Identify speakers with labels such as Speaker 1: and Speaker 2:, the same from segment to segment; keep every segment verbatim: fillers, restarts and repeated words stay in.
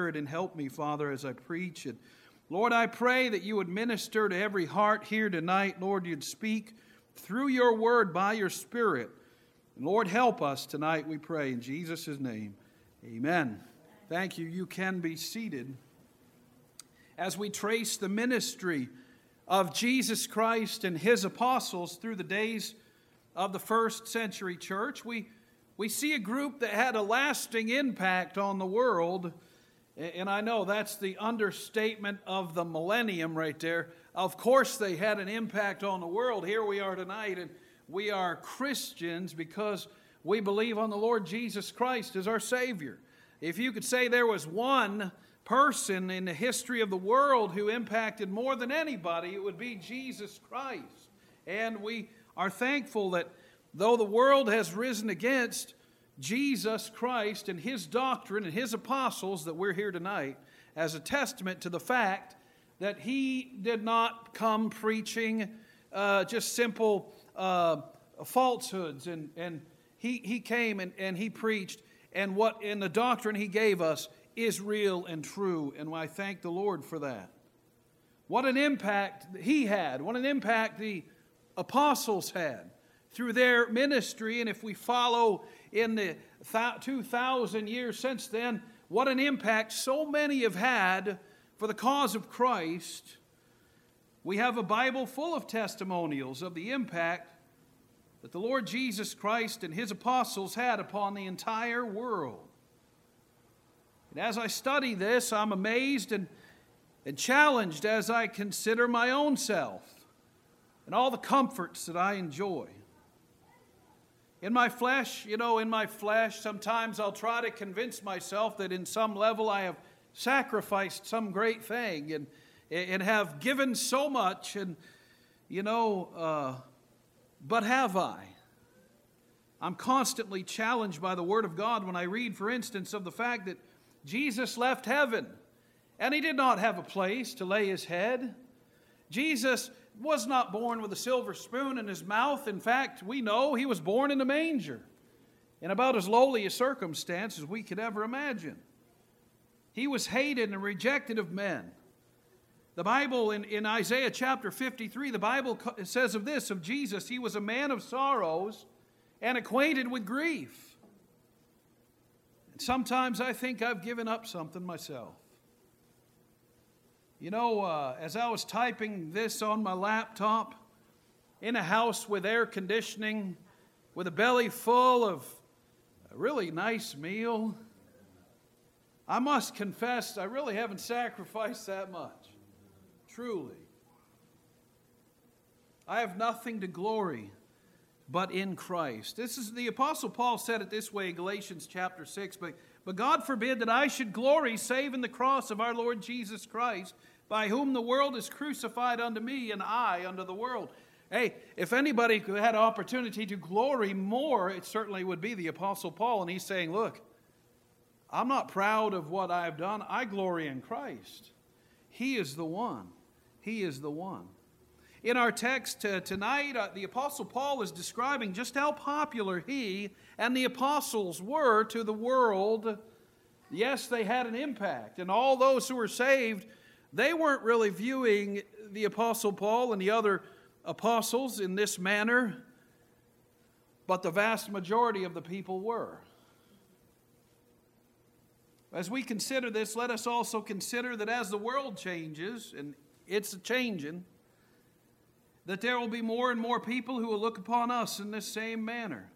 Speaker 1: Spirit and help me, Father, as I preach. And Lord, I pray that you would minister to every heart here tonight. Lord, you'd speak through your word by your Spirit. And Lord, help us tonight, we pray, in Jesus' name. Amen. Thank you. You can be seated. As we trace the ministry of Jesus Christ and his apostles through the days of the first century church, we, we see a group that had a lasting impact on the world. And I know that's the understatement of the millennium right there. Of course they had an impact on the world. Here we are tonight, and we are Christians because we believe on the Lord Jesus Christ as our Savior. If you could say there was one person in the history of the world who impacted more than anybody, it would be Jesus Christ. And we are thankful that though the world has risen against Jesus Christ and his doctrine and his apostles, that we're here tonight as a testament to the fact that he did not come preaching uh, just simple uh, falsehoods. And, and he, he came and, and he preached, and what in the doctrine he gave us is real and true. And I thank the Lord for that. What an impact he had. What an impact the apostles had through their ministry. And if we follow in the two thousand years since then, what an impact so many have had for the cause of Christ. We have a Bible full of testimonials of the impact that the Lord Jesus Christ and his apostles had upon the entire world. And as I study this, I'm amazed and, and challenged as I consider my own self and all the comforts that I enjoy. In my flesh, you know, in my flesh, sometimes I'll try to convince myself that in some level I have sacrificed some great thing and, and have given so much, and, you know, uh, but have I? I'm constantly challenged by the Word of God when I read, for instance, of the fact that Jesus left heaven, and he did not have a place to lay his head. Jesus was not born with a silver spoon in his mouth. In fact, we know he was born in a manger, in about as lowly a circumstance as we could ever imagine. He was hated and rejected of men. The Bible, in, in Isaiah chapter fifty-three, the Bible says of this, of Jesus, he was a man of sorrows and acquainted with grief. And sometimes I think I've given up something myself. You know, uh, as I was typing this on my laptop, in a house with air conditioning, with a belly full of a really nice meal, I must confess I really haven't sacrificed that much. Truly. I have nothing to glory but in Christ. This is the Apostle Paul said it this way in Galatians chapter six, but, but God forbid that I should glory save in the cross of our Lord Jesus Christ, by whom the world is crucified unto me, and I unto the world. Hey, if anybody could had opportunity to glory more, it certainly would be the Apostle Paul. And he's saying, look, I'm not proud of what I've done. I glory in Christ. He is the one. He is the one. In our text uh, tonight, uh, the Apostle Paul is describing just how popular he and the apostles were to the world. Yes, they had an impact. And all those who were saved, they weren't really viewing the Apostle Paul and the other apostles in this manner, but the vast majority of the people were. As we consider this, let us also consider that as the world changes, and it's a changing, that there will be more and more people who will look upon us in this same manner.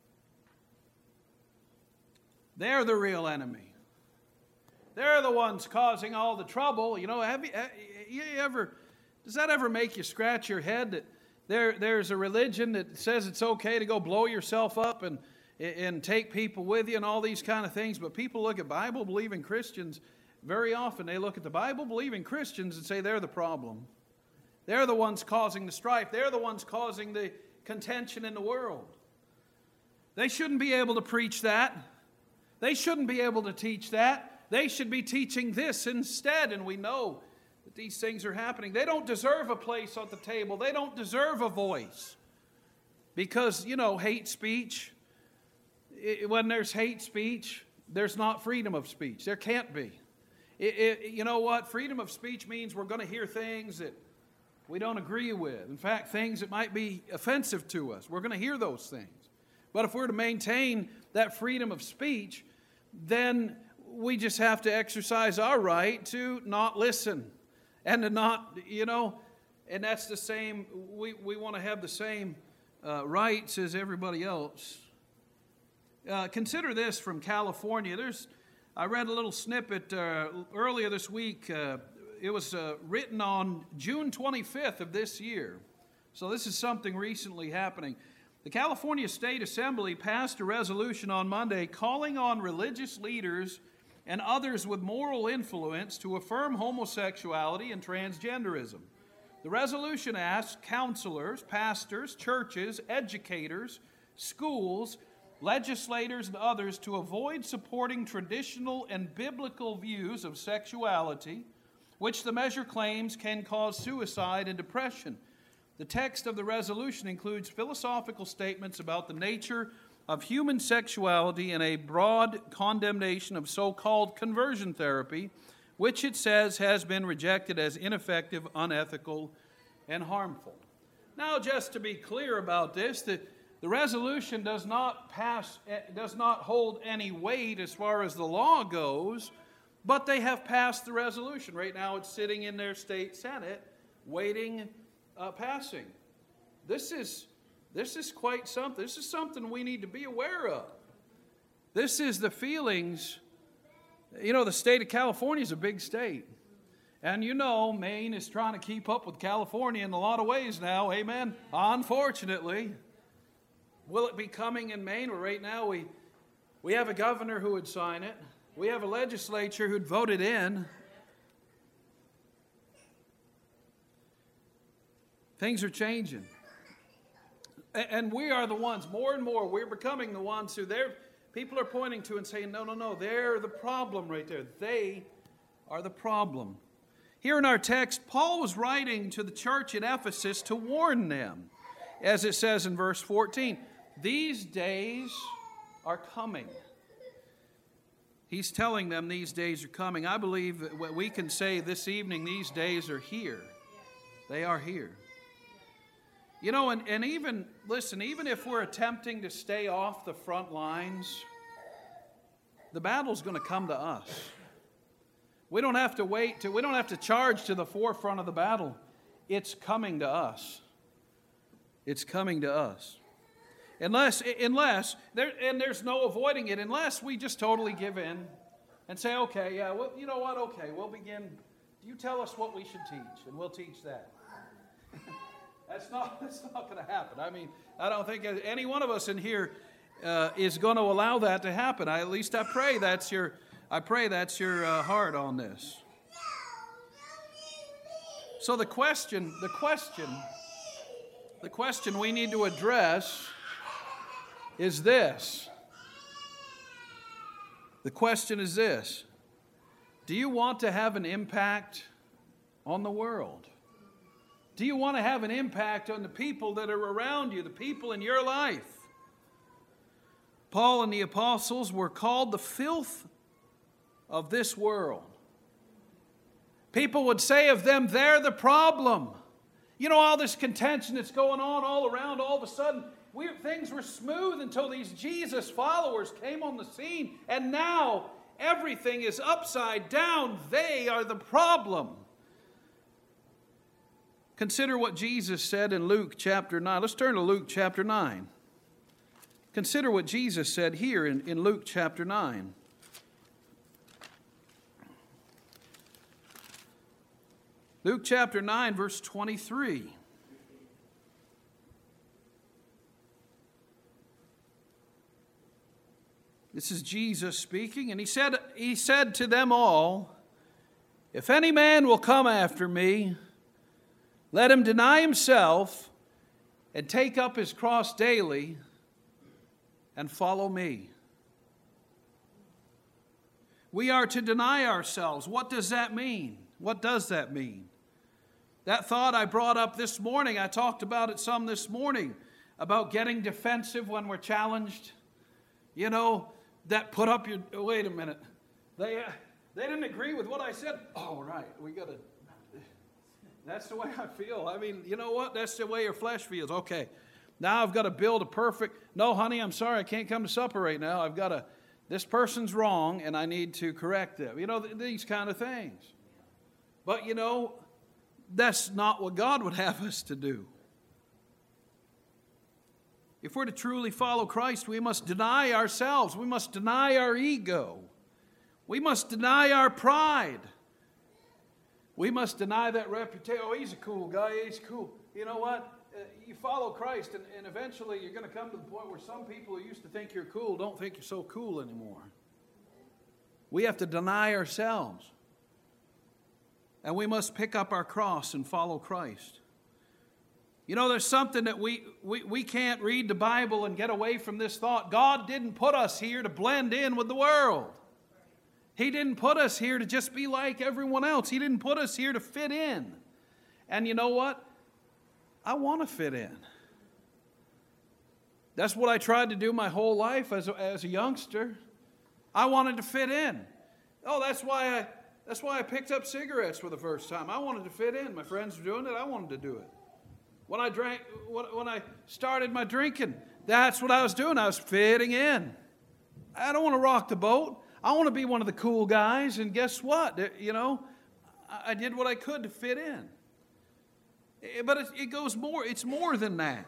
Speaker 1: They're the real enemy. They're the ones causing all the trouble. You know, have you, have you ever, does that ever make you scratch your head that there, there's a religion that says it's okay to go blow yourself up and, and take people with you and all these kind of things, but people look at Bible-believing Christians, very often they look at the Bible-believing Christians and say they're the problem. They're the ones causing the strife. They're the ones causing the contention in the world. They shouldn't be able to preach that. They shouldn't be able to teach that. They should be teaching this instead, and we know that these things are happening. They don't deserve a place at the table. They don't deserve a voice. Because, you know, hate speech, it, when there's hate speech, there's not freedom of speech. There can't be. It, it, you know what? Freedom of speech means we're going to hear things that we don't agree with. In fact, things that might be offensive to us. We're going to hear those things. But if we're to maintain that freedom of speech, then we just have to exercise our right to not listen and to not, you know, and that's the same, we, we want to have the same uh, rights as everybody else. Uh, consider this from California. There's, I read a little snippet uh, earlier this week. Uh, it was uh, written on June twenty-fifth of this year. So this is something recently happening. The California State Assembly passed a resolution on Monday calling on religious leaders and others with moral influence to affirm homosexuality and transgenderism. The resolution asks counselors, pastors, churches, educators, schools, legislators, and others to avoid supporting traditional and biblical views of sexuality, which the measure claims can cause suicide and depression. The text of the resolution includes philosophical statements about the nature of human sexuality and a broad condemnation of so-called conversion therapy, which it says has been rejected as ineffective, unethical, and harmful. Now, just to be clear about this, the, the resolution does not pass, does not hold any weight as far as the law goes, but they have passed the resolution. Right now, it's sitting in their state senate, waiting, uh, passing. This is this is quite something. This is something we need to be aware of. This is the feelings. You know, the state of California is a big state. And you know, Maine is trying to keep up with California in a lot of ways now, amen? Unfortunately. Will it be coming in Maine? Well, right now we, we have a governor who would sign it. We have a legislature who'd vote it in. Things are changing. And we are the ones, more and more, we're becoming the ones who they're, people are pointing to and saying, no, no, no, they're the problem right there. They are the problem. Here in our text, Paul was writing to the church at Ephesus to warn them, as it says in verse fourteen, these days are coming. He's telling them these days are coming. I believe that what we can say this evening, these days are here. They are here. You know, and, and even, listen, even if we're attempting to stay off the front lines, the battle's going to come to us. We don't have to wait to, we don't have to charge to the forefront of the battle. It's coming to us. It's coming to us. Unless, unless, there, and there's no avoiding it, unless we just totally give in and say, okay, yeah, well, you know what, okay, we'll begin, you tell us what we should teach, and we'll teach that. That's not, that's not going to happen. I mean, I don't think any one of us in here uh, is going to allow that to happen. I, at least I pray that's your, I pray that's your uh, heart on this. So the question, the question, the question we need to address is this. The question is this. Do you want to have an impact on the world? Do you want to have an impact on the people that are around you, the people in your life? Paul and the apostles were called the filth of this world. People would say of them, they're the problem. You know, all this contention that's going on all around, all of a sudden, we, things were smooth until these Jesus followers came on the scene, and now everything is upside down. They are the problem. Consider what Jesus said in Luke chapter nine. Let's turn to Luke chapter nine. Consider what Jesus said here in, in Luke chapter nine. Luke chapter nine, verse twenty-three. This is Jesus speaking, and he said, he said to them all, if any man will come after me, let him deny himself and take up his cross daily and follow me. We are to deny ourselves. What does that mean? What does that mean? That thought I brought up this morning, I talked about it some this morning, about getting defensive when we're challenged. You know, that put up your, wait a minute. They, They didn't agree with what I said. Oh, right. We got to. That's the way I feel. I mean, you know what? That's the way your flesh feels. Okay. Now I've got to build a perfect. No, honey, I'm sorry. I can't come to supper right now. I've got to. This person's wrong, and I need to correct them. You know, th- these kind of things. But, you know, that's not what God would have us to do. If we're to truly follow Christ, we must deny ourselves. We must deny our ego. We must deny our pride. We must deny that reputation. Oh, he's a cool guy. He's cool. You know what? Uh, you follow Christ, and, and eventually you're going to come to the point where some people who used to think you're cool don't think you're so cool anymore. We have to deny ourselves. And we must pick up our cross and follow Christ. You know, there's something that we, we, we can't read the Bible and get away from this thought. God didn't put us here to blend in with the world. He didn't put us here to just be like everyone else. He didn't put us here to fit in. And you know what? I want to fit in. That's what I tried to do my whole life as a, as a youngster. I wanted to fit in. Oh, that's why I that's why I picked up cigarettes for the first time. I wanted to fit in. My friends were doing it. I wanted to do it. When I drank, when I started my drinking, that's what I was doing. I was fitting in. I don't want to rock the boat. I want to be one of the cool guys. And guess what? You know, I did what I could to fit in. But it, it goes more. It's more than that.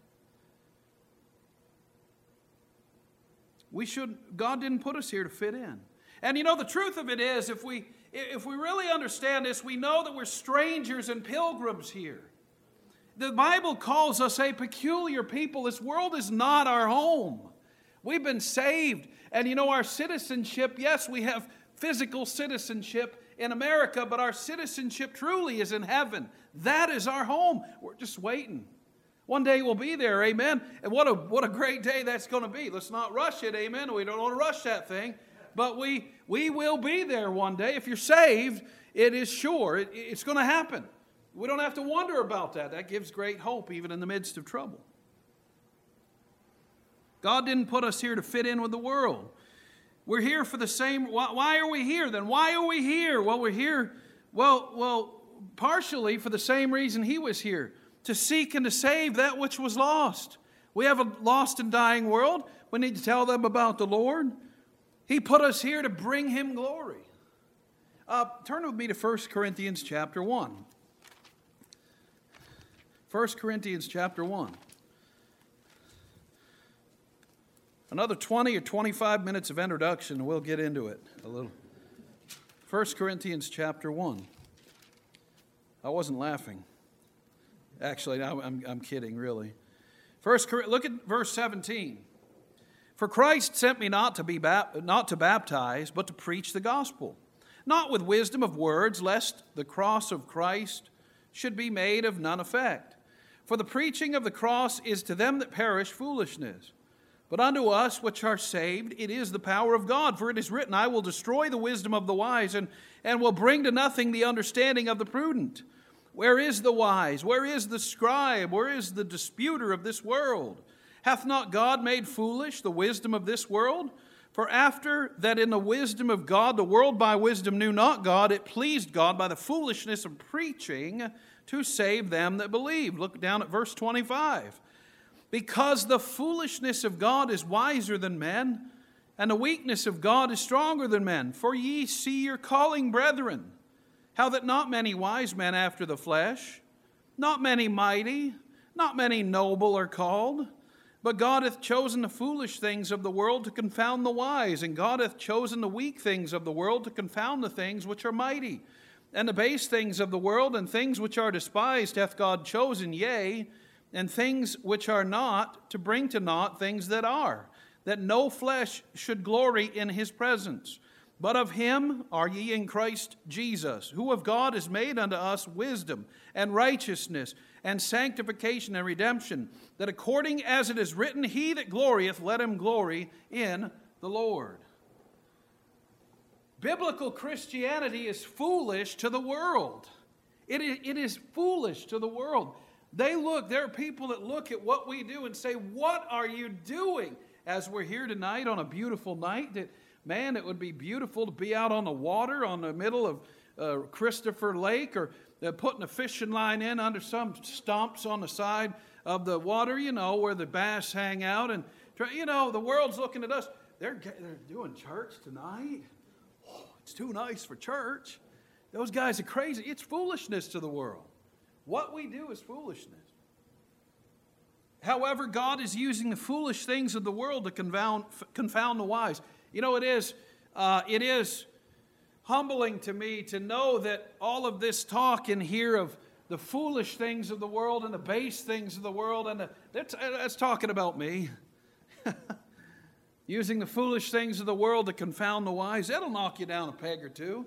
Speaker 1: We should. God didn't put us here to fit in. And you know, the truth of it is, if we if we really understand this, we know that we're strangers and pilgrims here. The Bible calls us a peculiar people. This world is not our home. We've been saved. And you know, our citizenship, yes, we have physical citizenship in America, but our citizenship truly is in heaven. That is our home. We're just waiting. One day we'll be there, amen. And what a what a great day that's going to be. Let's not rush it, amen. We don't want to rush that thing. But we, we will be there one day. If you're saved, it is sure. It, it's going to happen. We don't have to wonder about that. That gives great hope even in the midst of trouble. God didn't put us here to fit in with the world. We're here for the same. Why, why are we here then? Why are we here? Well, we're here, well, well, partially for the same reason He was here, to seek and to save that which was lost. We have a lost and dying world. We need to tell them about the Lord. He put us here to bring Him glory. Uh, turn with me to First Corinthians chapter one. First Corinthians chapter one. Another twenty or twenty-five minutes of introduction, and we'll get into it a little. First Corinthians chapter one. I wasn't laughing. Actually, I'm, I'm kidding, really. First, look at verse seventeen. For Christ sent me not to be not to baptize, but to preach the gospel, not with wisdom of words, lest the cross of Christ should be made of none effect. For the preaching of the cross is to them that perish foolishness, but unto us which are saved it is the power of God. For it is written, I will destroy the wisdom of the wise, and, and will bring to nothing the understanding of the prudent. Where is the wise? Where is the scribe? Where is the disputer of this world? Hath not God made foolish the wisdom of this world? For after that in the wisdom of God, the world by wisdom knew not God, it pleased God by the foolishness of preaching to save them that believe. Look down at verse twenty-five. Because the foolishness of God is wiser than men, and the weakness of God is stronger than men. For ye see your calling, brethren, how that not many wise men after the flesh, not many mighty, not many noble are called. But God hath chosen the foolish things of the world to confound the wise, and God hath chosen the weak things of the world to confound the things which are mighty. And the base things of the world and things which are despised hath God chosen, yea, and things which are not, to bring to naught things that are, that no flesh should glory in His presence. But of Him are ye in Christ Jesus, who of God is made unto us wisdom and righteousness and sanctification and redemption, that according as it is written, He that glorieth, let him glory in the Lord. Biblical Christianity is foolish to the world. It is, it is foolish to the world. They look, there are people that look at what we do and say, what are you doing? As we're here tonight on a beautiful night, that Man, it would be beautiful to be out on the water on the middle of uh, Christopher Lake, or uh, putting a fishing line in under some stumps on the side of the water, you know, where the bass hang out. And, you know, the world's looking at us. They're, they're doing church tonight. Oh, it's too nice for church. Those guys are crazy. It's foolishness to the world. What we do is foolishness. However, God is using the foolish things of the world to confound, confound the wise. You know, it is, uh, it is humbling to me to know that all of this talk in here of the foolish things of the world and the base things of the world, and the, that's, that's talking about me. Using the foolish things of the world to confound the wise, that'll knock you down a peg or two.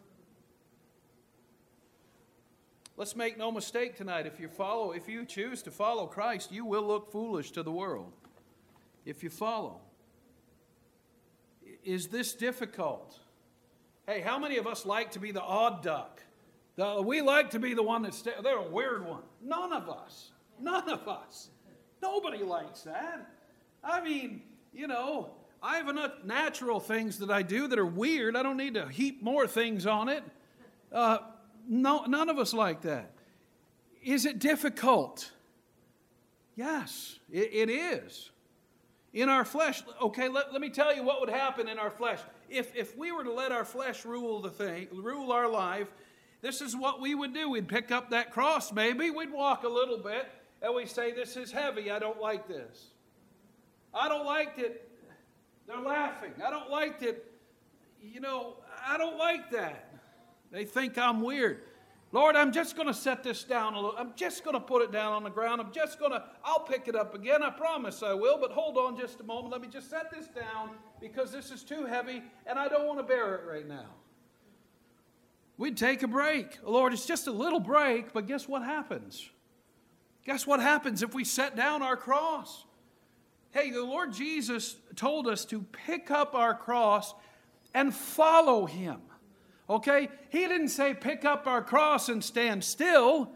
Speaker 1: Let's make no mistake tonight. If you follow, if you choose to follow Christ, you will look foolish to the world. If you follow. Is this difficult? Hey, how many of us like to be the odd duck? The, we like to be the one that's, they're a weird one. None of us. None of us. Nobody likes that. I mean, you know, I have enough natural things that I do that are weird. I don't need to heap more things on it. Uh, no, none of us like that. Is it difficult? Yes, it, it is. In our flesh, okay, let, let me tell you what would happen in our flesh. If, if we were to let our flesh rule the thing, rule our life, this is what we would do. We'd pick up that cross maybe, we'd walk a little bit, and we'd say, this is heavy, I don't like this. I don't like it. They're laughing. I don't like it. You know, I don't like that. They think I'm weird. Lord, I'm just going to set this down a little. I'm just going to put it down on the ground. I'm just going to, I'll pick it up again. I promise I will. But hold on just a moment. Let me just set this down because this is too heavy and I don't want to bear it right now. We'd take a break. Lord, it's just a little break, but guess what happens? Guess what happens if we set down our cross? Hey, the Lord Jesus told us to pick up our cross and follow Him. Okay? He didn't say pick up our cross and stand still.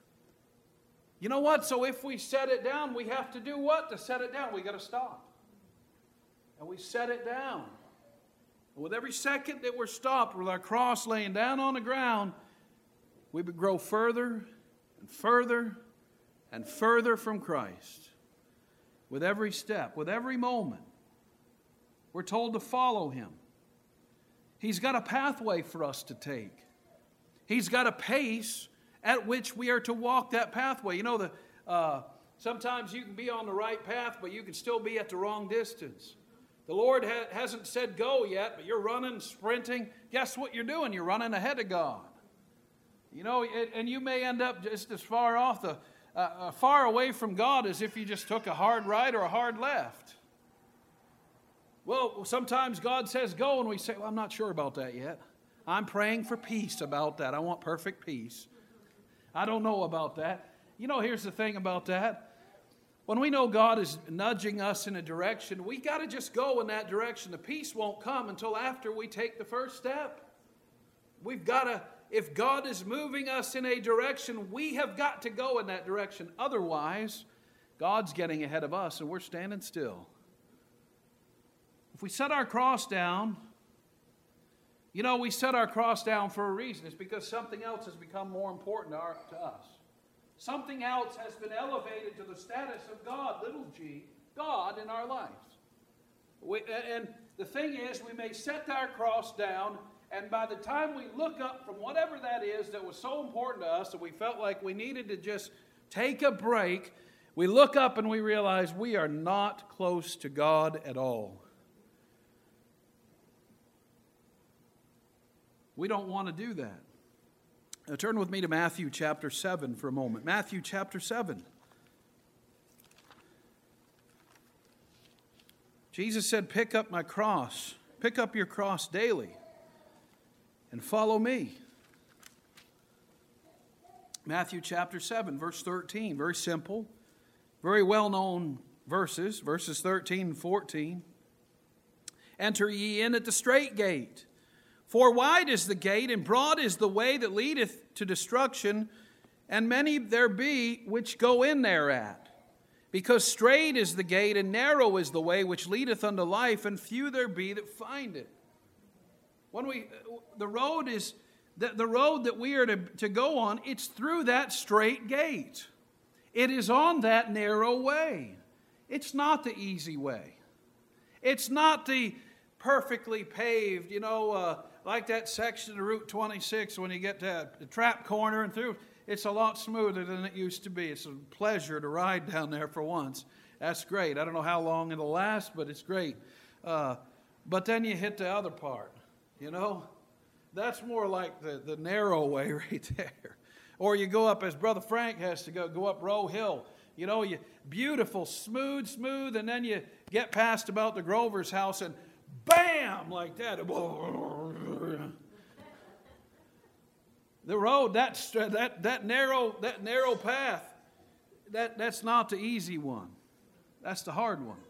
Speaker 1: You know what? So if we set it down, we have to do what? To set it down, we got to stop. And we set it down. And with every second that we're stopped with our cross laying down on the ground, we would grow further and further and further from Christ. With every step, with every moment, we're told to follow Him. He's got a pathway for us to take. He's got a pace at which we are to walk that pathway. You know, the, uh, sometimes you can be on the right path, but you can still be at the wrong distance. The Lord ha- hasn't said go yet, but you're running, sprinting. Guess what you're doing? You're running ahead of God. You know, and, and you may end up just as far off the Uh, far away from God as if you just took a hard right or a hard left. Well, sometimes God says go and we say, well, I'm not sure about that yet. I'm praying for peace about that. I want perfect peace. I don't know about that. You know, here's the thing about that. When we know God is nudging us in a direction, we got to just go in that direction. The peace won't come until after we take the first step. We've got to If God is moving us in a direction, we have got to go in that direction. Otherwise, God's getting ahead of us and we're standing still. If we set our cross down, you know, we set our cross down for a reason. It's because something else has become more important to, our, to us. Something else has been elevated to the status of God, little g, God in our lives. We, and the thing is, we may set our cross down, and by the time we look up from whatever that is that was so important to us that we felt like we needed to just take a break, we look up and we realize we are not close to God at all. We don't want to do that. Now turn with me to Matthew chapter seven for a moment. Matthew chapter seven. Jesus said, pick up my cross. Pick up your cross daily. And follow me. Matthew chapter seven, verse thirteen. Very simple. Very well-known verses. Verses thirteen and fourteen. Enter ye in at the strait gate. For wide is the gate, and broad is the way that leadeth to destruction, and many there be which go in thereat. Because strait is the gate, and narrow is the way which leadeth unto life, and few there be that find it. When we, the road is, the, the road that we are to, to go on, it's through that straight gate. It is on that narrow way. It's not the easy way. It's not the perfectly paved, you know, uh, like that section of Route twenty-six when you get to the trap corner and through. It's a lot smoother than it used to be. It's a pleasure to ride down there for once. That's great. I don't know how long it'll last, but it's great. Uh, but then you hit the other part, you know. That's more like the, the narrow way right there. Or you go up, as Brother Frank has to go, go up Row Hill. You know, you beautiful, smooth, smooth, and then you get past about the Grover's house and bam, like that. The road, that, that, that, narrow, that narrow path, that, that's not the easy one. That's the hard one.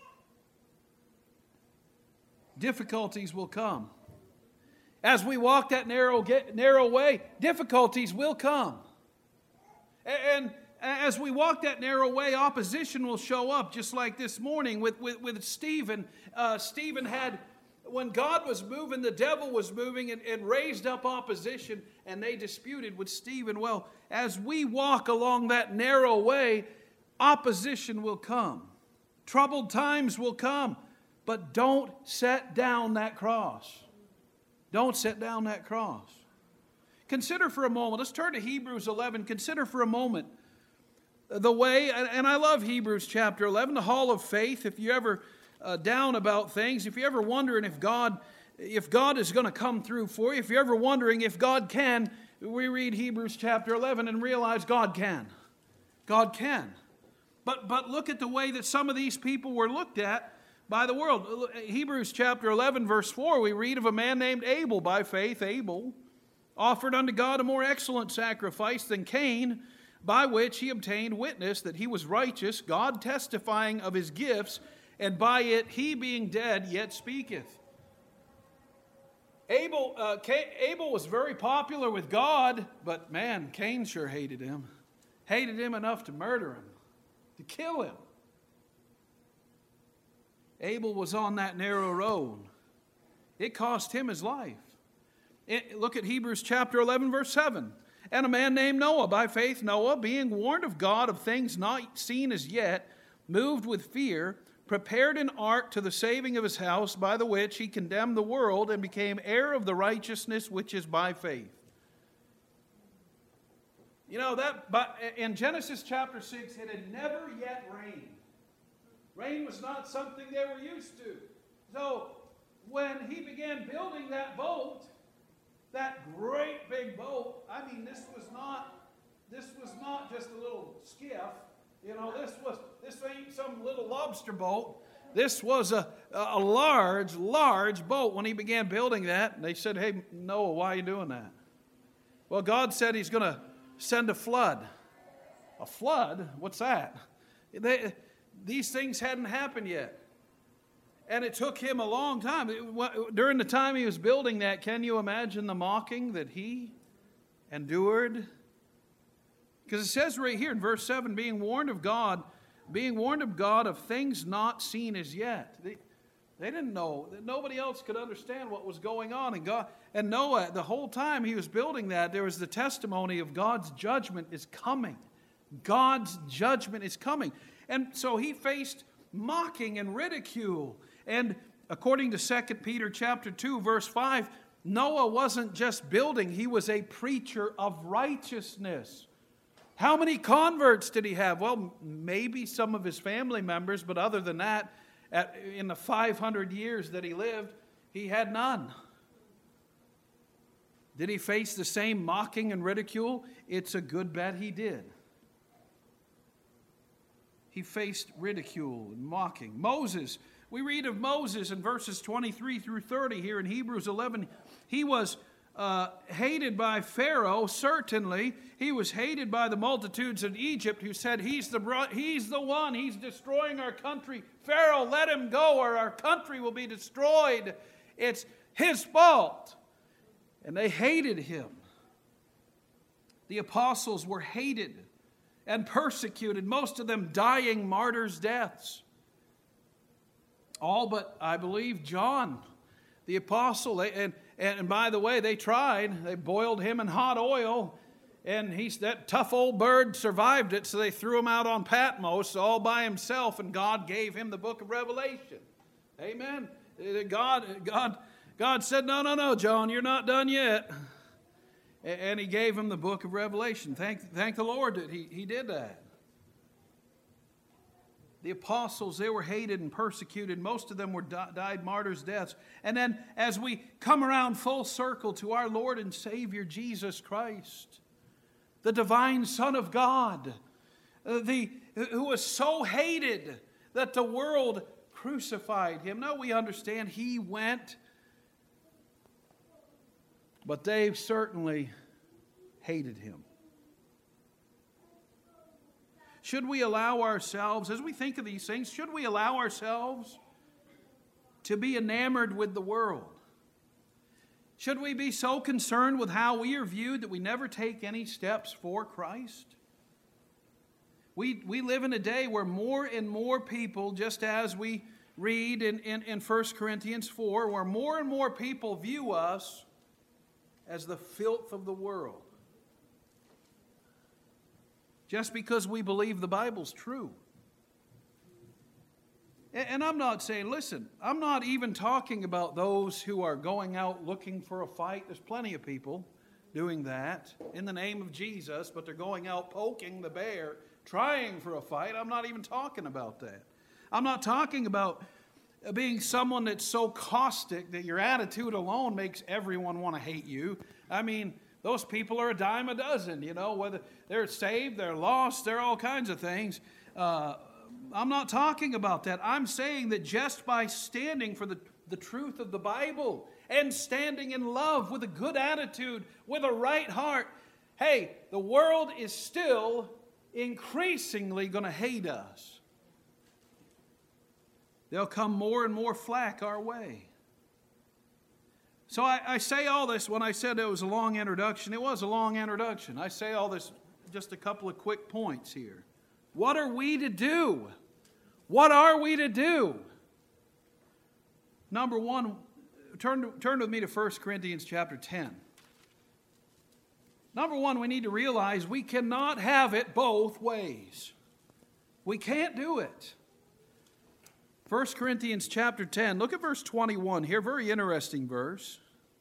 Speaker 1: Difficulties will come. As we walk that narrow, narrow way, difficulties will come. And as we walk that narrow way, opposition will show up, just like this morning with, with, with Stephen. Uh, Stephen had, when God was moving, the devil was moving and, and raised up opposition, and they disputed with Stephen. Well, as we walk along that narrow way, opposition will come. Troubled times will come, but don't set down that cross. Don't set down that cross. Consider for a moment, let's turn to Hebrews eleven. Consider for a moment the way, and I love Hebrews chapter eleven, the hall of faith. If you're ever uh, down about things, if you're ever wondering if God, if God is going to come through for you, if you're ever wondering if God can, we read Hebrews chapter eleven and realize God can. God can. But, but look at the way that some of these people were looked at by the world. Hebrews chapter eleven, verse four, we read of a man named Abel. By faith, Abel offered unto God a more excellent sacrifice than Cain, by which he obtained witness that he was righteous, God testifying of his gifts, and by it he being dead yet speaketh. Abel, uh, Abel was very popular with God, but man, Cain sure hated him. Hated him enough to murder him, to kill him. Abel was on that narrow road. It cost him his life. It, look at Hebrews chapter eleven, verse seven. And a man named Noah, by faith Noah, being warned of God of things not seen as yet, moved with fear, prepared an ark to the saving of his house, by the which he condemned the world and became heir of the righteousness which is by faith. You know, that but in Genesis chapter six, it had never yet rained. Rain was not something they were used to. So when he began building that boat, that great big boat, I mean, this was not, this was not just a little skiff. You know, this was, this ain't some little lobster boat. This was a, a large, large boat. When he began building that, they said, hey, Noah, why are you doing that? Well, God said he's going to send a flood. A flood? What's that? They, these things hadn't happened yet. And it took him a long time. During the time he was building that, can you imagine the mocking that he endured? Because it says right here in verse seven, being warned of God, being warned of God of things not seen as yet. They, they didn't know. Nobody else could understand what was going on. And God, and Noah, the whole time he was building that, there was the testimony of God's judgment is coming. God's judgment is coming. And so he faced mocking and ridicule. And according to Second Peter chapter two, verse five, Noah wasn't just building, he was a preacher of righteousness. How many converts did he have? Well, maybe some of his family members, but other than that, at, in the five hundred years that he lived, he had none. Did he face the same mocking and ridicule? It's a good bet he did. He faced ridicule and mocking. Moses, we read of Moses in verses twenty-three through thirty here in Hebrews eleven. He was uh, hated by Pharaoh, certainly. He was hated by the multitudes in Egypt who said, he's the, he's the one, he's destroying our country. Pharaoh, let him go or our country will be destroyed. It's his fault. And they hated him. The apostles were hated and persecuted, most of them dying martyrs' deaths. All but, I believe, John, the apostle. And, And, and by the way, they tried. They boiled him in hot oil. And he's, that tough old bird survived it, so they threw him out on Patmos all by himself, and God gave him the book of Revelation. Amen. God, God, God said, no, no, no, John, you're not done yet. And he gave him the book of Revelation. Thank, thank the Lord that he, he did that. The apostles, they were hated and persecuted. Most of them were di- died martyrs' deaths. And then as we come around full circle to our Lord and Savior Jesus Christ, the divine Son of God, uh, the, who was so hated that the world crucified him. Now we understand he went, but they certainly hated him. Should we allow ourselves, as we think of these things, should we allow ourselves to be enamored with the world? Should we be so concerned with how we are viewed that we never take any steps for Christ? We, we live in a day where more and more people, just as we read in, in, in First Corinthians four, where more and more people view us as the filth of the world. Just because we believe the Bible's true. And I'm not saying, listen, I'm not even talking about those who are going out looking for a fight. There's plenty of people doing that in the name of Jesus, but they're going out poking the bear, trying for a fight. I'm not even talking about that. I'm not talking about being someone that's so caustic that your attitude alone makes everyone want to hate you. I mean, those people are a dime a dozen, you know, whether they're saved, they're lost, they're all kinds of things. Uh, I'm not talking about that. I'm saying that just by standing for the, the truth of the Bible and standing in love with a good attitude, with a right heart, hey, the world is still increasingly going to hate us. There'll come more and more flack our way. So I, I say all this when I said it was a long introduction. It was a long introduction. I say all this, just a couple of quick points here. What are we to do? What are we to do? Number one, turn, turn with me to First Corinthians chapter ten. Number one, we need to realize we cannot have it both ways. We can't do it. First Corinthians chapter ten, look at verse twenty-one here, very interesting verse.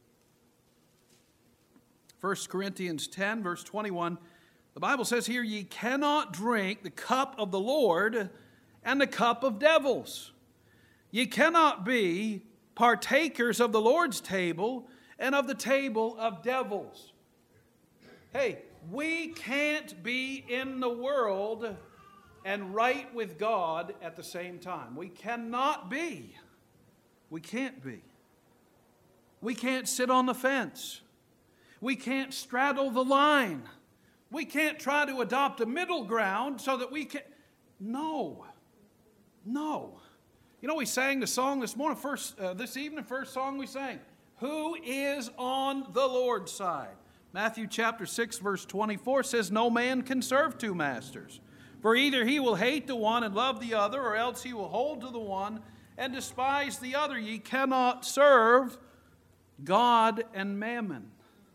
Speaker 1: First Corinthians ten, verse twenty-one. The Bible says here, ye cannot drink the cup of the Lord and the cup of devils. Ye cannot be partakers of the Lord's table and of the table of devils. Hey, we can't be in the world and right with God at the same time. We cannot be. We can't be. We can't sit on the fence. We can't straddle the line. We can't try to adopt a middle ground so that we can... No. No. You know, we sang the song this morning, first uh, this evening, first song we sang. Who is on the Lord's side? Matthew chapter six, verse twenty-four says, no man can serve two masters. For either he will hate the one and love the other, or else he will hold to the one and despise the other. Ye cannot serve God and mammon.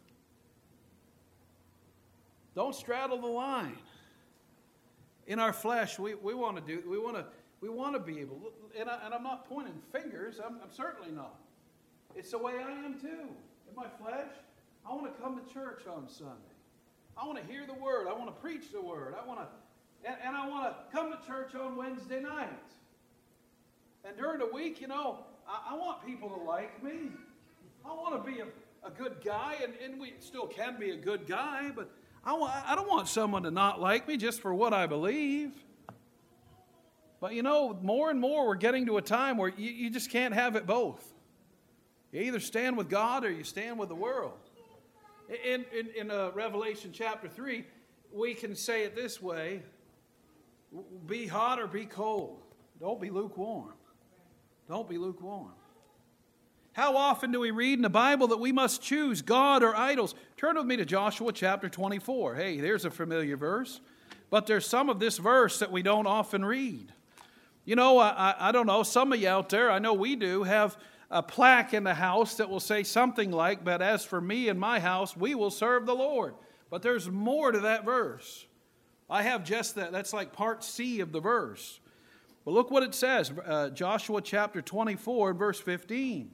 Speaker 1: Don't straddle the line. In our flesh, we, we want to do, we want to, we want to be able, and, I, and I'm not pointing fingers, I'm, I'm certainly not. It's the way I am too. In my flesh, I want to come to church on Sunday. I want to hear the word. I want to preach the word. I want to, and, and I want to come to church on Wednesday night. And during the week, you know, I, I want people to like me. I want to be a, a good guy, and, and we still can be a good guy, but I, want, I don't want someone to not like me just for what I believe. But you know, more and more we're getting to a time where you, you just can't have it both. You either stand with God or you stand with the world. In, in, in uh, Revelation chapter three, we can say it this way, be hot or be cold. Don't be lukewarm. Don't be lukewarm. How often do we read in the Bible that we must choose God or idols? Turn with me to Joshua chapter twenty-four. Hey, there's a familiar verse. But there's some of this verse that we don't often read. You know, I, I don't know, some of you out there, I know we do, have a plaque in the house that will say something like, "But as for me and my house, we will serve the Lord." But there's more to that verse. I have just that. That's like part C of the verse. But look what it says, uh, Joshua chapter twenty-four, verse fifteen.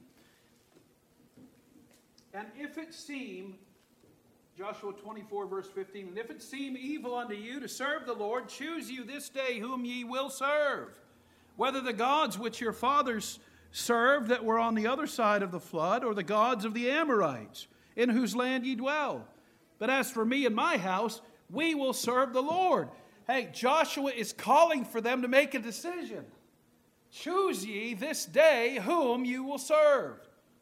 Speaker 1: And if it seem, Joshua twenty-four, verse fifteen, and if it seem evil unto you to serve the Lord, choose you this day whom ye will serve, whether the gods which your fathers served that were on the other side of the flood, or the gods of the Amorites, in whose land ye dwell. But as for me and my house, we will serve the Lord. Hey, Joshua is calling for them to make a decision. Choose ye this day whom you will serve.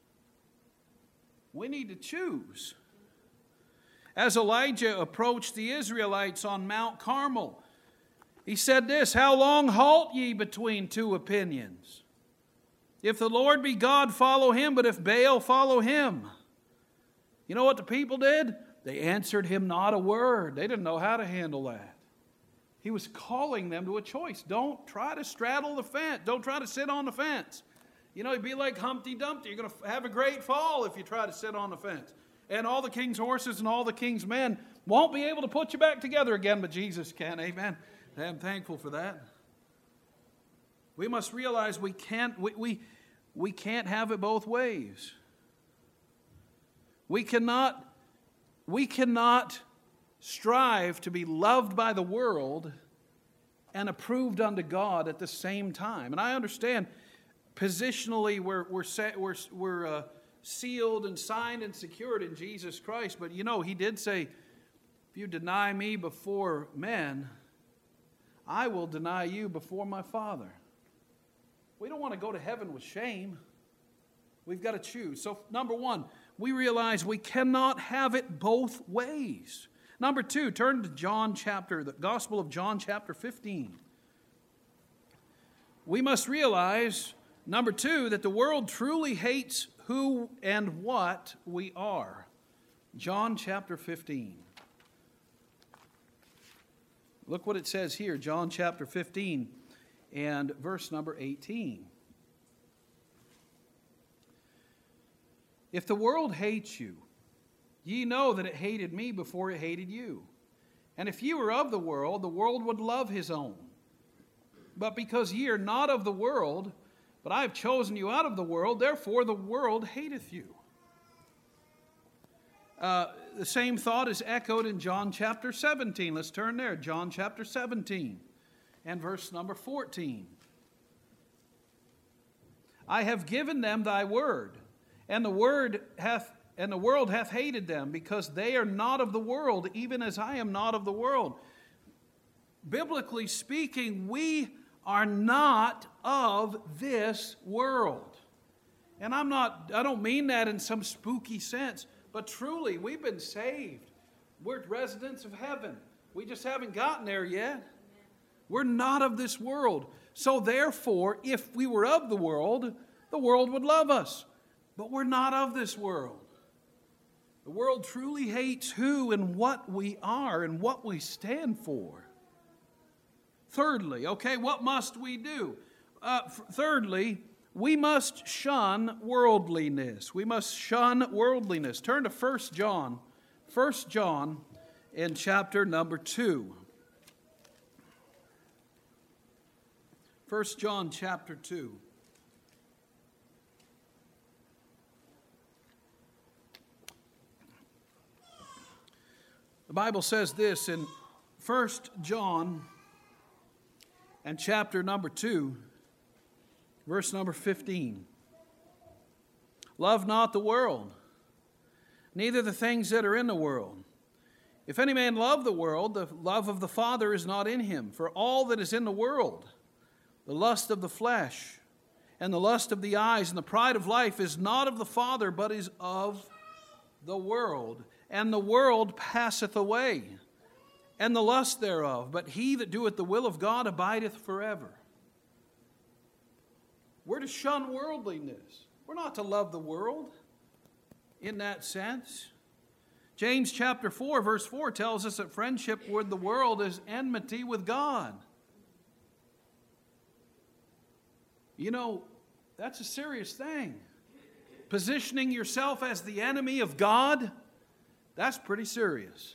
Speaker 1: We need to choose. As Elijah approached the Israelites on Mount Carmel, he said this, "How long halt ye between two opinions? If the Lord be God, follow him, but if Baal, follow him." You know what the people did? They answered him not a word. They didn't know how to handle that. He was calling them to a choice. Don't try to straddle the fence. Don't try to sit on the fence. You know, you'd be like Humpty Dumpty. You're going to have a great fall if you try to sit on the fence. And all the king's horses and all the king's men won't be able to put you back together again, but Jesus can. Amen. I'm thankful for that. We must realize we can't, we, we, we can't have it both ways. We cannot We cannot strive to be loved by the world and approved unto God at the same time. And I understand positionally we're, we're, set, we're, we're uh, sealed and signed and secured in Jesus Christ. But you know, he did say, if you deny me before men, I will deny you before my Father. We don't want to go to heaven with shame. We've got to choose. So number one, we realize we cannot have it both ways. Number two, turn to John chapter, the Gospel of John chapter fifteen. We must realize, number two, that the world truly hates who and what we are. John chapter fifteen. Look what it says here, John chapter fifteen and verse number eighteen. If the world hates you, ye know that it hated me before it hated you. And if ye were of the world, the world would love his own. But because ye are not of the world, but I have chosen you out of the world, therefore the world hateth you. Uh, the same thought is echoed in John chapter seventeen. Let's turn there. John chapter seventeen and verse number fourteen. I have given them thy word, and the word hath and the world hath hated them, because they are not of the world, even as I am not of the world. Biblically speaking, we are not of this world. And I'm not, I don't mean that in some spooky sense, but truly, we've been saved. We're residents of heaven. We just haven't gotten there yet. We're not of this world. So therefore, if we were of the world, the world would love us. But we're not of this world. The world truly hates who and what we are and what we stand for. Thirdly, okay, what must we do? Uh, f- thirdly, we must shun worldliness. We must shun worldliness. Turn to First John. First John in chapter number two. First John chapter two. The Bible says this in First John and chapter number two, verse number fifteen. Love not the world, neither the things that are in the world. If any man love the world, the love of the Father is not in him. For all that is in the world, the lust of the flesh, and the lust of the eyes, and the pride of life is not of the Father, but is of the world. And the world passeth away, and the lust thereof. But he that doeth the will of God abideth forever. We're to shun worldliness. We're not to love the world in that sense. James chapter four, verse four tells us that friendship with the world is enmity with God. You know, that's a serious thing. positioning yourself as the enemy of God, that's pretty serious.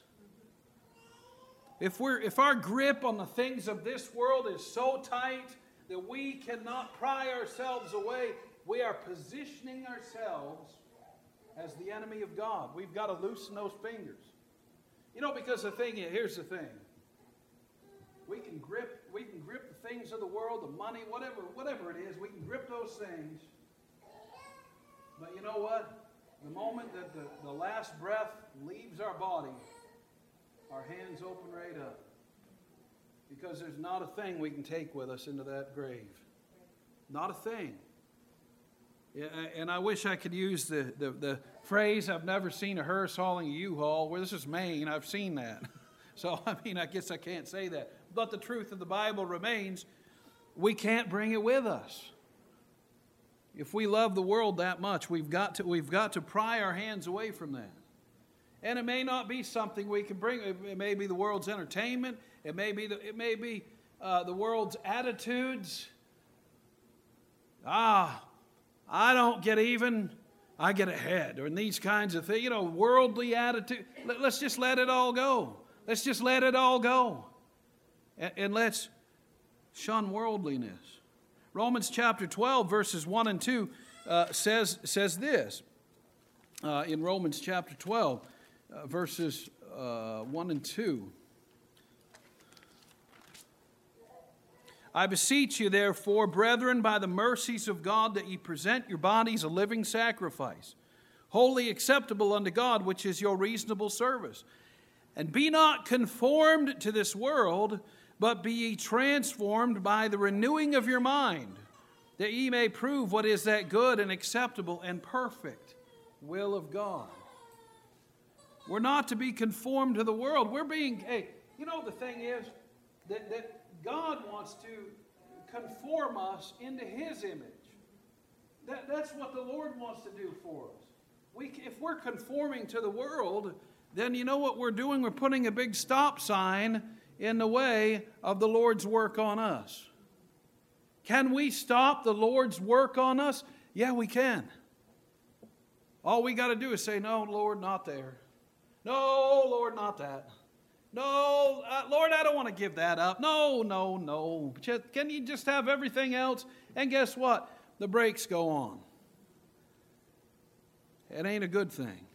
Speaker 1: If we're if our grip on the things of this world is so tight that we cannot pry ourselves away, we are positioning ourselves as the enemy of God. We've got to loosen those fingers. You know, because the thing is, here's the thing. We can grip, we can grip the things of the world, the money, whatever, whatever it is, we can grip those things. But you know what? The moment that the, the last breath leaves our body, our hands open right up. Because there's not a thing we can take with us into that grave. Not a thing. And I wish I could use the, the, the phrase, I've never seen a hearse hauling a U-Haul. Well, this is Maine. I've seen that. So, I mean, I guess I can't say that. But the truth of the Bible remains, we can't bring it with us. If we love the world that much, we've got to, we've got to pry our hands away from that. And it may not be something we can bring. It may be the world's entertainment. It may be the, it may be uh, the world's attitudes. Ah, I don't get even, I get ahead. Or in these kinds of things, you know, worldly attitude. Let, let's just let it all go. Let's just let it all go. And, and let's shun worldliness. Romans chapter twelve, verses one and two uh, says, says this. Uh, in Romans chapter twelve, uh, verses uh, one and two. I beseech you, therefore, brethren, by the mercies of God, that ye present your bodies a living sacrifice, wholly acceptable unto God, which is your reasonable service. And be not conformed to this world, but be ye transformed by the renewing of your mind, that ye may prove what is that good and acceptable and perfect will of God. We're not to be conformed to the world. We're being, hey, you know the thing is that, that God wants to conform us into His image. That, that's what the Lord wants to do for us. We, if we're conforming to the world, then you know what we're doing? We're putting a big stop sign in the way of the Lord's work on us. Can we stop the Lord's work on us? Yeah, we can. All we got to do is say, no, Lord, not there. No, Lord, not that. No, uh, Lord, I don't want to give that up. No, no, no. Just, can you just have everything else? And guess what? The brakes go on. It ain't a good thing.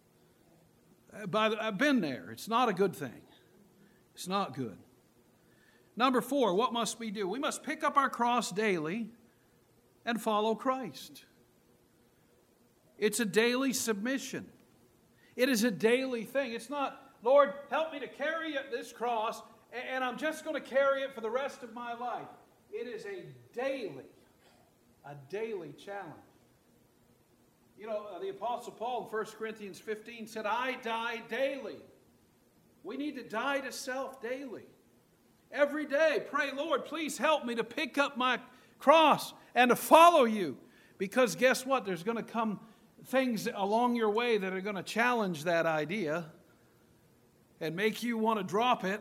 Speaker 1: By the, I've been there. It's not a good thing. It's not good. Number four, what must we do? We must pick up our cross daily and follow Christ. It's a daily submission. It is a daily thing. It's not, Lord, help me to carry this cross, and I'm just going to carry it for the rest of my life. It is a daily, a daily challenge. You know, the Apostle Paul in First Corinthians fifteen said, I die daily. We need to die to self daily. Every day, pray, Lord, please help me to pick up my cross and to follow you. Because guess what? There's going to come things along your way that are going to challenge that idea and make you want to drop it.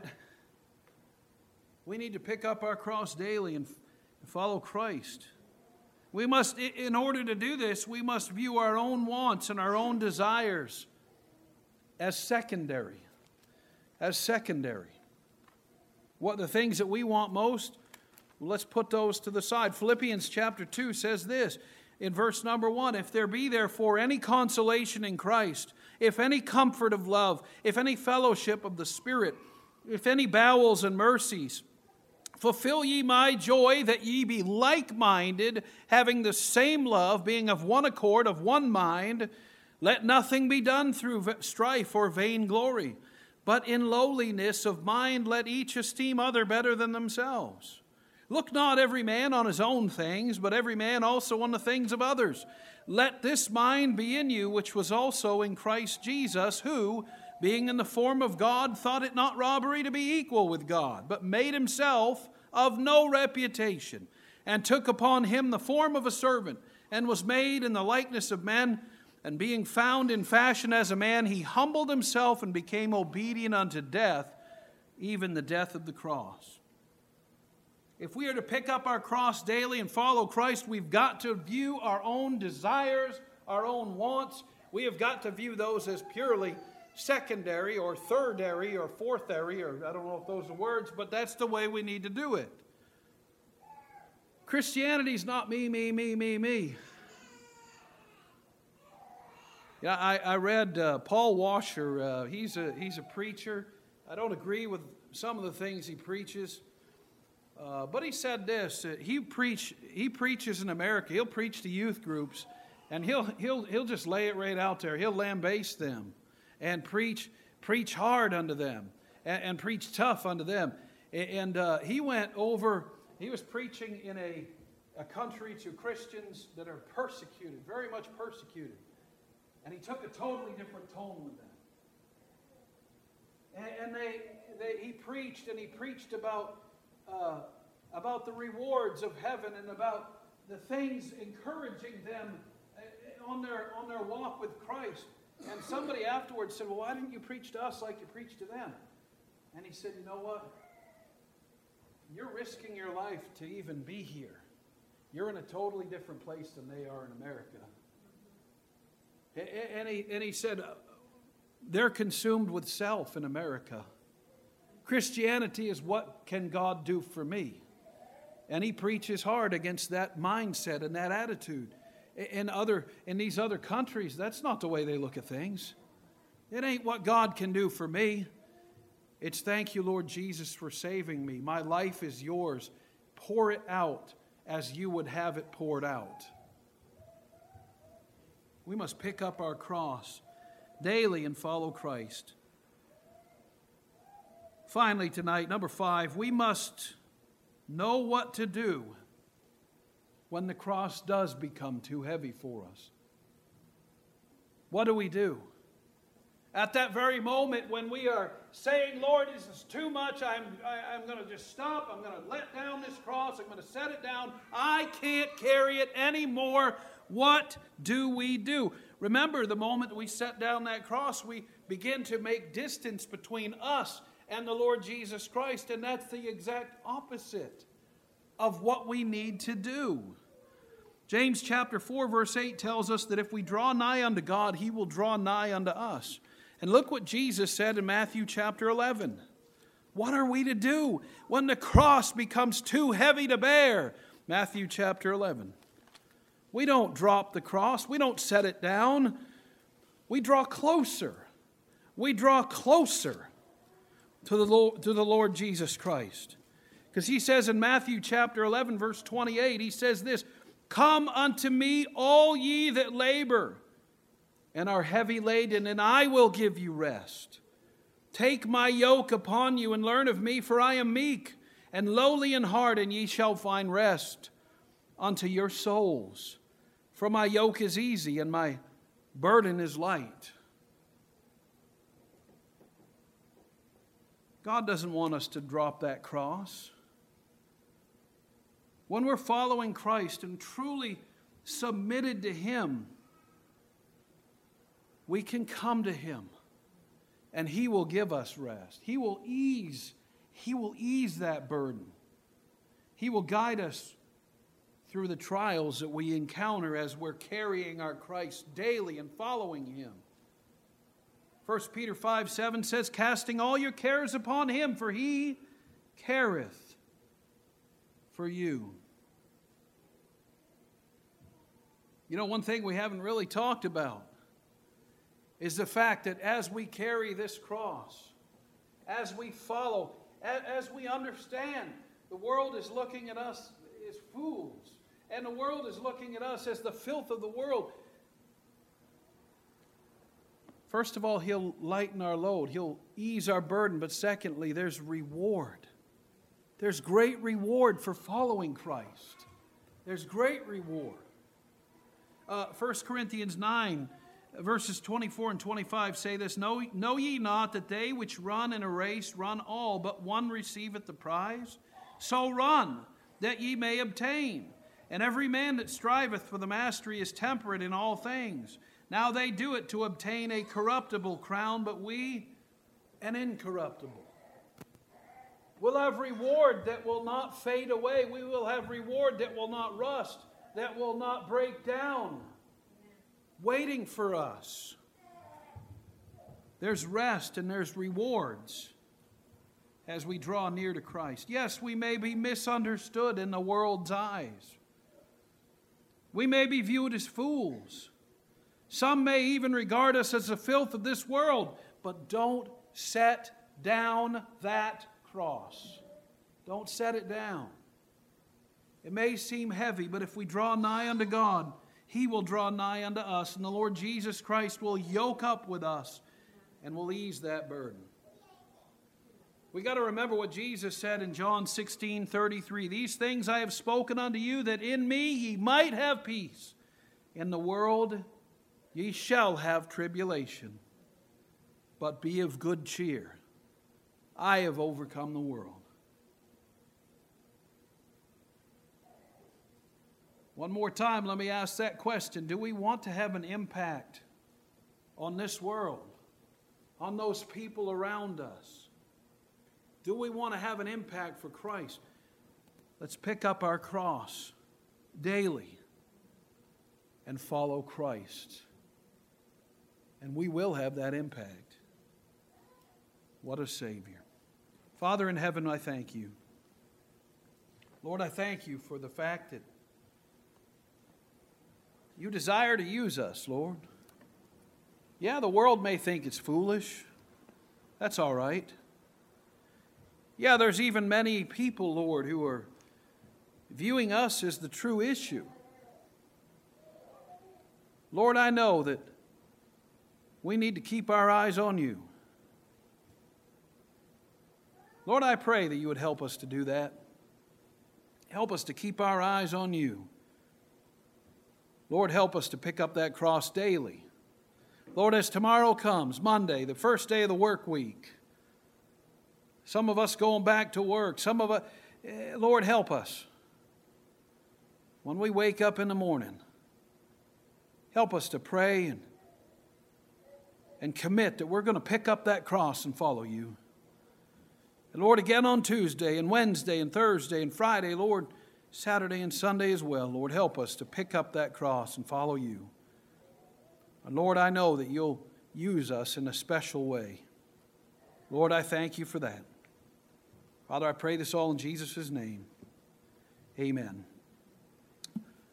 Speaker 1: We need to pick up our cross daily and follow Christ. We must, in order to do this, we must view our own wants and our own desires as secondary. As secondary. What the things that we want most, let's put those to the side. Philippians chapter two says this in verse number one, if there be therefore any consolation in Christ, if any comfort of love, if any fellowship of the Spirit, if any bowels and mercies, fulfill ye my joy, that ye be like-minded, having the same love, being of one accord, of one mind. Let nothing be done through strife or vainglory, but in lowliness of mind let each esteem other better than themselves. Look not every man on his own things, but every man also on the things of others. Let this mind be in you, which was also in Christ Jesus, who, being in the form of God, thought it not robbery to be equal with God, but made himself of no reputation, and took upon him the form of a servant, and was made in the likeness of men. And being found in fashion as a man, he humbled himself and became obedient unto death, even the death of the cross. If we are to pick up our cross daily and follow Christ, we've got to view our own desires, our own wants. We have got to view those as purely secondary or thirdary or fourthary, or I don't know if those are words, but that's the way we need to do it. Christianity is not me, me, me, me, me. Yeah, I, I read uh, Paul Washer. Uh, he's a he's a preacher. I don't agree with some of the things he preaches, uh, but he said this: uh, he preach he preaches in America. He'll preach to youth groups, and he'll he'll he'll just lay it right out there. He'll lambaste them, and preach preach hard unto them, and, and preach tough unto them. And uh, he went over. He was preaching in a a country to Christians that are persecuted, very much persecuted. And he took a totally different tone with them. And, and they, they, he preached, and he preached about, uh, about the rewards of heaven and about the things encouraging them on their, on their walk with Christ. And somebody afterwards said, well, why didn't you preach to us like you preached to them? And he said, you know what? You're risking your life to even be here. You're in a totally different place than they are in America. And he, and he said, they're consumed with self in America. Christianity is what can God do for me? And he preaches hard against that mindset and that attitude. In, other, in these other countries, that's not the way they look at things. It ain't what God can do for me. It's thank you, Lord Jesus, for saving me. My life is yours. Pour it out as you would have it poured out. We must pick up our cross daily and follow Christ. Finally tonight, number five, we must know what to do when the cross does become too heavy for us. What do we do? At that very moment when we are saying, Lord, this is too much, I'm, I, I'm going to just stop, I'm going to let down this cross, I'm going to set it down, I can't carry it anymore. What do we do? Remember, the moment we set down that cross, we begin to make distance between us and the Lord Jesus Christ, and that's the exact opposite of what we need to do. James chapter four, verse eight tells us that if we draw nigh unto God, He will draw nigh unto us. And look what Jesus said in Matthew chapter eleven. What are we to do when the cross becomes too heavy to bear? Matthew chapter eleven. We don't drop the cross. We don't set it down. We draw closer. We draw closer to the Lord, to the Lord Jesus Christ. Because He says in Matthew chapter eleven, verse twenty-eight, He says this, come unto me, all ye that labor and are heavy laden, and I will give you rest. Take my yoke upon you and learn of me, for I am meek and lowly in heart, and ye shall find rest unto your souls. For my yoke is easy and my burden is light. God doesn't want us to drop that cross. When we're following Christ and truly submitted to Him, we can come to Him and He will give us rest. He will ease, He will ease that burden. He will guide us through the trials that we encounter as we're carrying our Christ daily and following Him. First Peter five seven says, casting all your cares upon Him, for He careth for you. You know, one thing we haven't really talked about is the fact that as we carry this cross, as we follow, as we understand, the world is looking at us as fools, and the world is looking at us as the filth of the world. First of all, He'll lighten our load. He'll ease our burden. But secondly, there's reward. There's great reward for following Christ. There's great reward. Uh, First Corinthians nine, verses twenty-four and twenty-five say this, know, know ye not that they which run in a race run all, but one receiveth the prize? So run, that ye may obtain. And every man that striveth for the mastery is temperate in all things. Now they do it to obtain a corruptible crown, but we an incorruptible. We'll have reward that will not fade away. We will have reward that will not rust, that will not break down. waiting for us. There's rest and there's rewards as we draw near to Christ. Yes, we may be misunderstood in the world's eyes. We may be viewed as fools. Some may even regard us as the filth of this world. But don't set down that cross. Don't set it down. It may seem heavy, but if we draw nigh unto God, He will draw nigh unto us, and the Lord Jesus Christ will yoke up with us and will ease that burden. We got to remember what Jesus said in John sixteen thirty-three. These things I have spoken unto you, that in me ye might have peace. In the world ye shall have tribulation, but be of good cheer. I have overcome the world. One more time, let me ask that question. Do we want to have an impact on this world, on those people around us? Do we want to have an impact for Christ? Let's pick up our cross daily and follow Christ. And we will have that impact. What a Savior. Father in heaven, I thank you. Lord, I thank you for the fact that you desire to use us, Lord. Yeah, the world may think it's foolish. That's all right. Yeah, there's even many people, Lord, who are viewing us as the true issue. Lord, I know that we need to keep our eyes on you. Lord, I pray that you would help us to do that. Help us to keep our eyes on you. Lord, help us to pick up that cross daily. Lord, as tomorrow comes, Monday, the first day of the work week, some of us going back to work, some of us, Lord, help us. When we wake up in the morning, help us to pray and, and commit that we're going to pick up that cross and follow you. And Lord, again on Tuesday and Wednesday and Thursday and Friday, Lord, Saturday and Sunday as well, Lord, help us to pick up that cross and follow you. And Lord, I know that you'll use us in a special way. Lord, I thank you for that. Father, I pray this all in Jesus' name. Amen.